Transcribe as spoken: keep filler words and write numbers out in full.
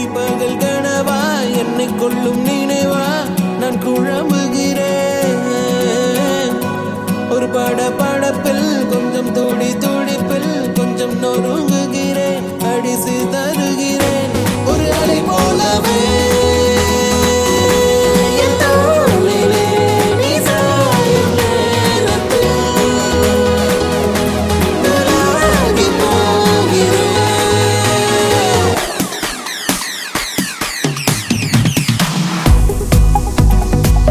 பகல் கனவா என்னை கொள்ளும் நினைவா நான் குழம்புகிறேன் ஒரு பட படப்பில் கொஞ்சம் துடி